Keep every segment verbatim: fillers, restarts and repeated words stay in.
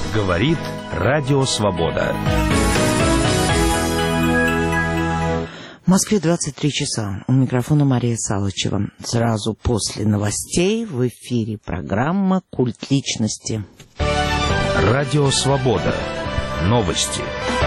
Говорит Радио Свобода. В Москве двадцать три часа. У микрофона Мария Салычева. Сразу после новостей в эфире программа «Культ личности». Радио Свобода. Новости.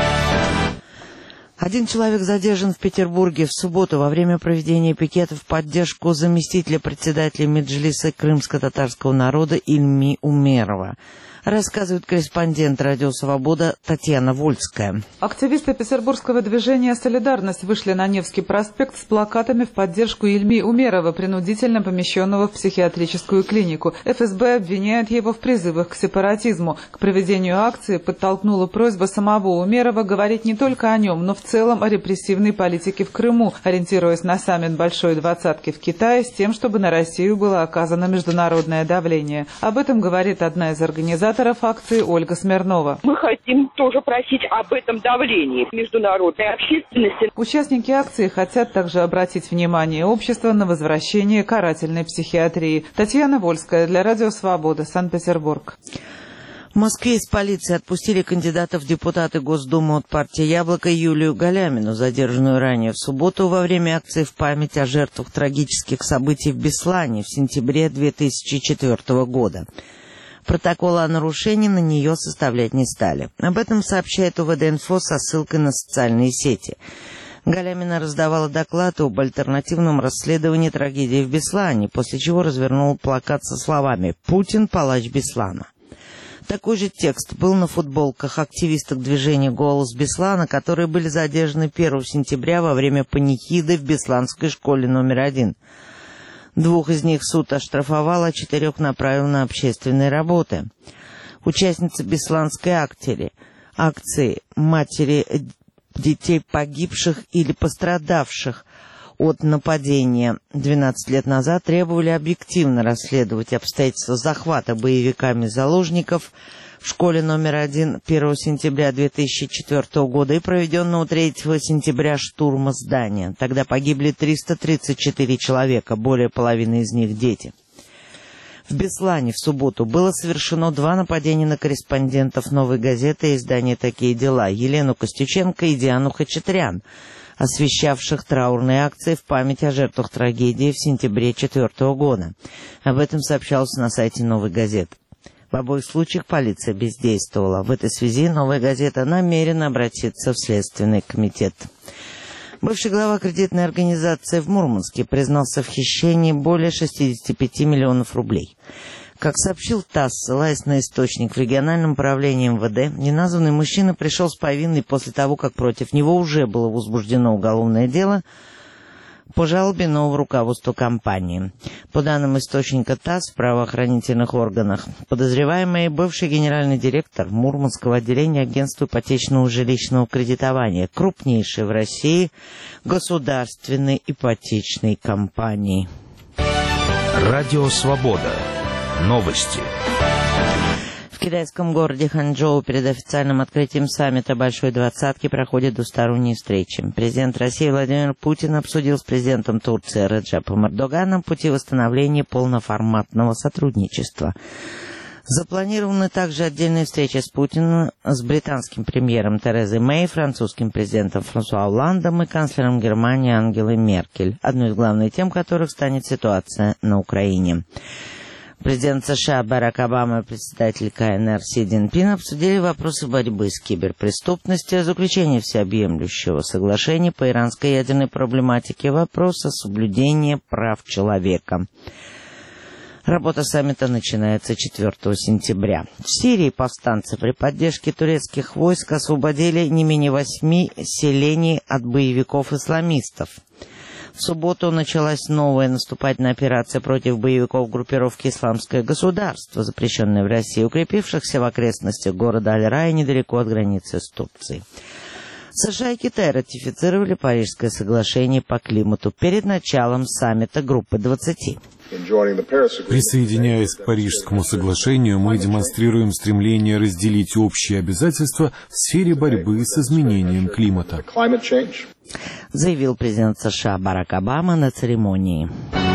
Один человек задержан в Петербурге в субботу во время проведения пикета в поддержку заместителя председателя Меджлиса крымско-татарского народа Ильми Умерова. Рассказывает корреспондент Радио Свобода Татьяна Вольская. Активисты петербургского движения «Солидарность» вышли на Невский проспект с плакатами в поддержку Ильми Умерова, принудительно помещенного в психиатрическую клинику. эф эс бэ обвиняет его в призывах к сепаратизму. К проведению акции подтолкнула просьба самого Умерова говорить не только о нем, но в целом о репрессивной политике в Крыму, ориентируясь на саммит Большой Двадцатки в Китае с тем, чтобы на Россию было оказано международное давление. Об этом говорит одна из организаций акции Ольга Смирнова. Мы хотим тоже просить об этом давлении международной общественности. Участники акции хотят также обратить внимание общества на возвращение карательной психиатрии. Татьяна Вольская для Радио Свобода, Санкт-Петербург. В Москве из полиции отпустили кандидата в депутаты Госдумы от партии «Яблоко» Юлию Галямину, задержанную ранее в субботу во время акции в память о жертвах трагических событий в Беслане в сентябре две тысячи четвёртого года. Протокола о нарушении на нее составлять не стали. Об этом сообщает у вэ дэ инфо со ссылкой на социальные сети. Галямина раздавала доклад об альтернативном расследовании трагедии в Беслане, после чего развернула плакат со словами «Путин – палач Беслана». Такой же текст был на футболках активисток движения «Голос Беслана», которые были задержаны первого сентября во время панихиды в Бесланской школе номер один. Двух из них суд оштрафовал, а четырех направил на общественные работы. Участницы Бесланской акции, акции матери детей погибших или пострадавших от нападения двенадцать лет назад требовали объективно расследовать обстоятельства захвата боевиками заложников в школе номер один первого сентября две тысячи четвёртого года и проведенного третьего сентября штурма здания. Тогда погибли триста тридцать четыре человека, более половины из них дети. В Беслане в субботу было совершено два нападения на корреспондентов «Новой газеты» и издания «Такие дела» Елену Костюченко и Диану Хачатрян, освещавших траурные акции в память о жертвах трагедии в сентябре две тысячи четвёртого года. Об этом сообщалось на сайте «Новой газеты». В обоих случаях полиция бездействовала. В этой связи «Новая газета» намерена обратиться в Следственный комитет. Бывший глава кредитной организации в Мурманске признался в хищении более шестидесяти пяти миллионов рублей. Как сообщил ТАСС, ссылаясь на источник в региональном управлении эм вэ дэ, неназванный мужчина пришел с повинной после того, как против него уже было возбуждено уголовное дело по жалобе нового руководства компании. По данным источника ТАСС в правоохранительных органах, подозреваемый бывший генеральный директор Мурманского отделения агентства ипотечного жилищного кредитования, крупнейшей в России государственной ипотечной компании. Радио Свобода. Новости. В китайском городе Ханчжоу перед официальным открытием саммита Большой Двадцатки проходят двусторонние встречи. Президент России Владимир Путин обсудил с президентом Турции Реджепом Эрдоганом пути восстановления полноформатного сотрудничества. Запланированы также отдельные встречи с Путиным, с британским премьером Терезой Мэй, французским президентом Франсуа Олландом и канцлером Германии Ангелой Меркель, одной из главных тем которых станет ситуация на Украине. Президент США Барак Обама и председатель ка эн эр Си Цзиньпин обсудили вопросы борьбы с киберпреступностью, заключение всеобъемлющего соглашения по иранской ядерной проблематике, вопросы соблюдения прав человека. Работа саммита начинается четвёртого сентября. В Сирии повстанцы при поддержке турецких войск освободили не менее восьми селений от боевиков-исламистов. В субботу началась новая наступательная операция против боевиков группировки «Исламское государство», запрещенной в России, укрепившихся в окрестностях города Аль-Рая недалеко от границы с Турцией. США и Китай ратифицировали Парижское соглашение по климату перед началом саммита Группы двадцати. Присоединяясь к Парижскому соглашению, мы демонстрируем стремление разделить общие обязательства в сфере борьбы с изменением климата, заявил президент США Барак Обама на церемонии.